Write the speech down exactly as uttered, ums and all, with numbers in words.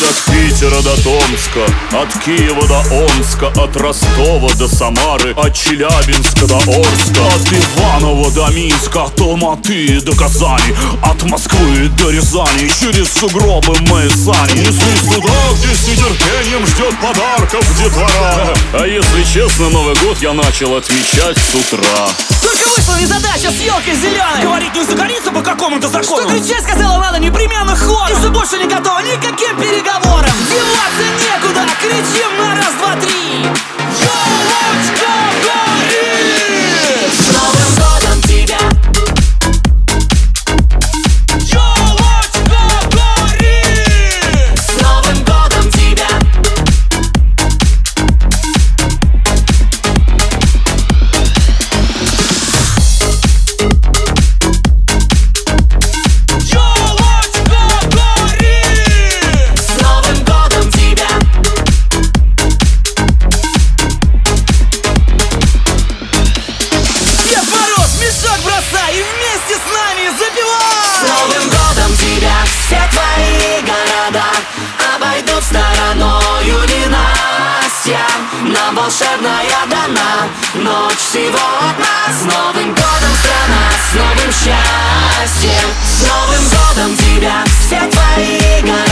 От Питера до Томска, от Киева до Омска, от Ростова до Самары, от Челябинска до Орска, от Иванова до Минска, от Алматы до Казани, от Москвы до Рязани. Через сугробы мы сани неслись туда, где с нетерпением ждет подарков детвора. А если честно, Новый год я начал отмечать с утра. Только вышла незадача с елкой зеленой. Говорить не загорится по какому-то закону. Что кричать сказала, надо непременно ход. И все больше не готова ни к каким переговорам. Деваться некуда, кричим на раз, два, три. Ёлочка, гори! С Новым годом тебя! Ёлочка, гори! С Новым годом тебя! И вместе с нами запивай! С Новым годом тебя! Все твои города обойдут стороною ненастья. Нам волшебная дана ночь всего одна. С Новым годом, страна, с новым счастьем! С Новым годом тебя! Все твои города